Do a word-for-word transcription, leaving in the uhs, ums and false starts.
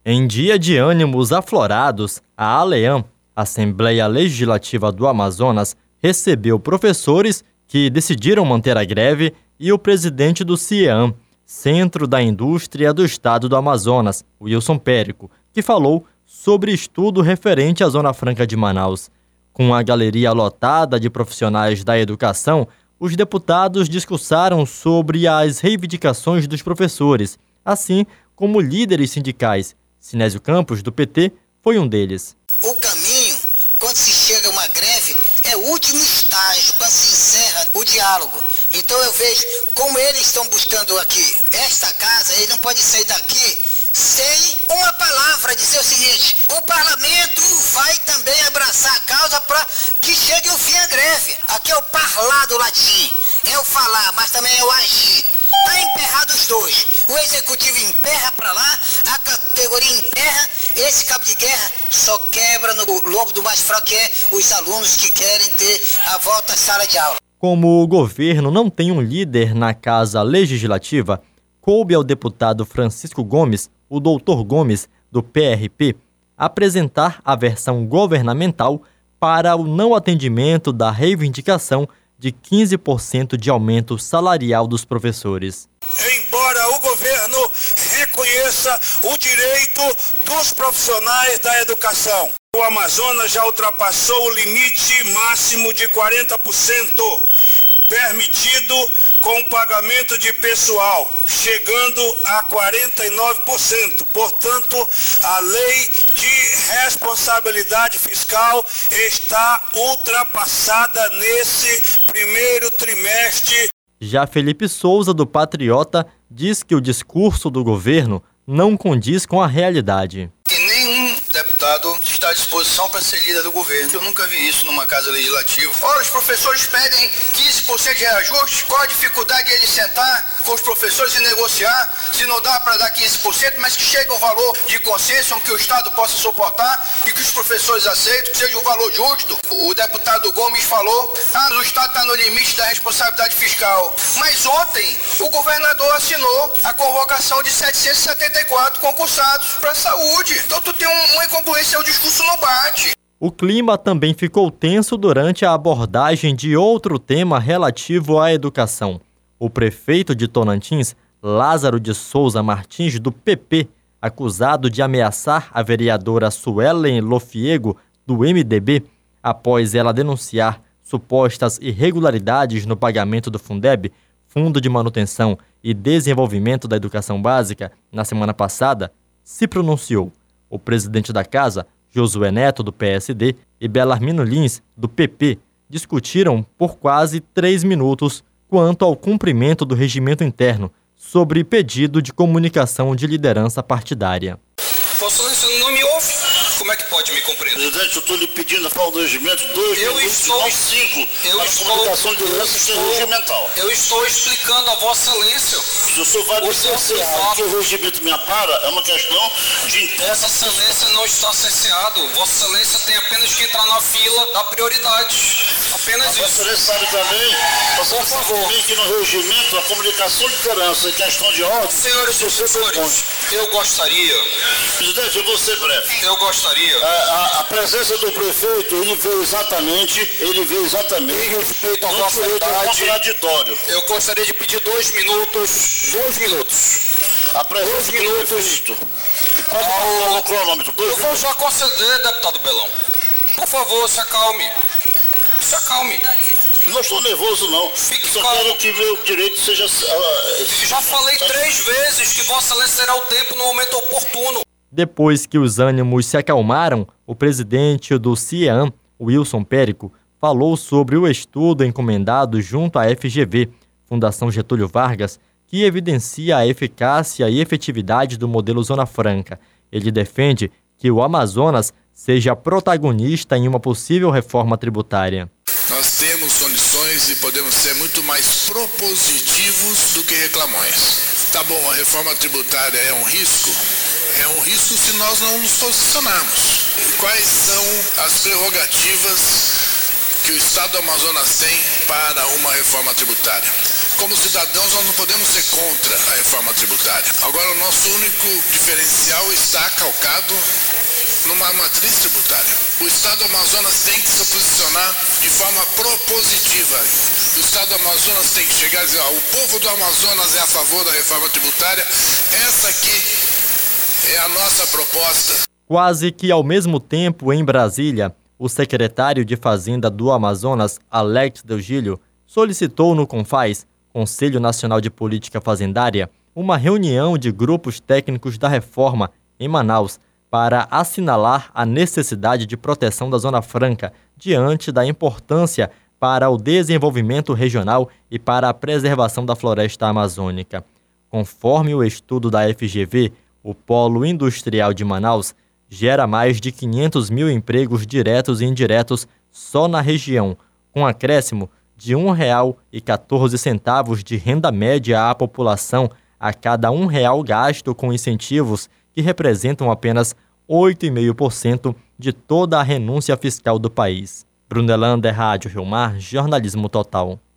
Em dia de ânimos aflorados, a ALEAM, Assembleia Legislativa do Amazonas, recebeu professores que decidiram manter a greve e o presidente do CIEAM, Centro da Indústria do Estado do Amazonas, Wilson Périco, que falou sobre estudo referente à Zona Franca de Manaus. Com a galeria lotada de profissionais da educação, os deputados discursaram sobre as reivindicações dos professores, assim como líderes sindicais. Sinésio Campos, do P T, foi um deles. O caminho, quando se chega a uma greve, é o último estágio, quando se encerra o diálogo. Então eu vejo como eles estão buscando aqui. Esta casa, eles não podem sair daqui sem uma palavra, dizer o seguinte: o parlamento vai também abraçar a causa para que chegue o fim à greve. Aqui é o parlar do latim, é o falar, mas também é o agir. Está emperrado os dois. O executivo emperra para lá, a categoria emperra. Esse cabo de guerra só quebra no lombo do mais fraco, que é os alunos que querem ter a volta à sala de aula. Como o governo não tem um líder na Casa Legislativa, coube ao deputado Francisco Gomes, o doutor Gomes, do P R P, apresentar a versão governamental para o não atendimento da reivindicação de quinze por cento de aumento salarial dos professores. Embora o governo reconheça o direito dos profissionais da educação, o Amazonas já ultrapassou o limite máximo de quarenta por cento permitido com o pagamento de pessoal, chegando a quarenta e nove por cento. Portanto, a lei de responsabilidade fiscal está ultrapassada nesse primeiro trimestre. Já Felipe Souza, do Patriota, diz que o discurso do governo não condiz com a realidade. E nenhum deputado está à disposição para ser líder do governo. Eu nunca vi isso numa casa legislativa. Ora, os professores pedem quinze por cento de reajuste. Qual a dificuldade de ele sentar com os professores e negociar, se não dá para dar quinze por cento, mas que chegue um valor de concessão que o Estado possa suportar e que os professores aceitem, que seja um valor justo? O deputado Gomes falou, ah, o Estado está no limite da responsabilidade fiscal. Mas ontem o governador assinou a convocação de setecentos e setenta e quatro concursados para a saúde. Então tu tem uma incongruência, o discurso não bate. O clima também ficou tenso durante a abordagem de outro tema relativo à educação. O prefeito de Tocantins, Lázaro de Souza Martins, do P P, acusado de ameaçar a vereadora Suelen Lofiego, do M D B, após ela denunciar supostas irregularidades no pagamento do Fundeb, Fundo de Manutenção e Desenvolvimento da Educação Básica, na semana passada, se pronunciou. O presidente da casa, Josué Neto, do P S D, e Belarmino Lins, do P P, discutiram por quase três minutos quanto ao cumprimento do regimento interno sobre pedido de comunicação de liderança partidária. Vossa Excelência não me ouve? Como é que pode me compreender? Presidente, eu estou lhe pedindo a favor do regimento dois eu minutos, estou, não cinco, eu para estou, comunicação de liderança que é regimental. Eu estou explicando a Vossa Excelência. Se o senhor vai me cercear que o regimento me apara, é uma questão de... Vossa Excelência não está cerceado. Vossa Excelência tem apenas que entrar na fila da prioridade. Apenas isso. Vossa Excelência sabe também, por favor, que no regimento a comunicação de liderança e questão de ordem... Senhores professores, eu gostaria... Presidente, eu vou ser breve. Eu gostaria... A, a, a presença do prefeito, ele veio exatamente, ele veio exatamente... Em respeito à vossa verdade, contraditório. Eu gostaria de pedir dois minutos... Dois minutos. A presença dois do minutos... prefeito. Pode passar no cronômetro. Dois eu vou já conceder, deputado Belão. Por favor, se acalme. Se acalme. Não estou nervoso, não. Fique Só calmo. quero que meu direito seja... Uh, já falei três vezes que Vossa Excelência terá o tempo no momento oportuno. Depois que os ânimos se acalmaram, o presidente do CIEAM, Wilson Périco, falou sobre o estudo encomendado junto à F G V, Fundação Getúlio Vargas, que evidencia a eficácia e efetividade do modelo Zona Franca. Ele defende que o Amazonas seja protagonista em uma possível reforma tributária. Nós temos condições e podemos ser muito mais propositivos do que reclamões. Tá bom, a reforma tributária é um risco? É um risco se nós não nos posicionarmos. Quais são as prerrogativas que o Estado do Amazonas tem para uma reforma tributária? Como cidadãos, nós não podemos ser contra a reforma tributária. Agora, o nosso único diferencial está calcado numa matriz tributária. O Estado do Amazonas tem que se posicionar de forma propositiva. O Estado do Amazonas tem que chegar e dizer, ó, o povo do Amazonas é a favor da reforma tributária. Essa aqui é a nossa proposta. Quase que ao mesmo tempo, em Brasília, o secretário de Fazenda do Amazonas, Alex Deogílio, solicitou no CONFAZ, Conselho Nacional de Política Fazendária, uma reunião de grupos técnicos da reforma em Manaus para assinalar a necessidade de proteção da Zona Franca diante da importância para o desenvolvimento regional e para a preservação da floresta amazônica. Conforme o estudo da F G V, o Polo Industrial de Manaus gera mais de quinhentos mil empregos diretos e indiretos só na região, com acréscimo de um real e quatorze centavos de renda média à população a cada um real gasto com incentivos que representam apenas oito vírgula cinco por cento de toda a renúncia fiscal do país. Brunelander, Rádio Rio Mar, Jornalismo Total.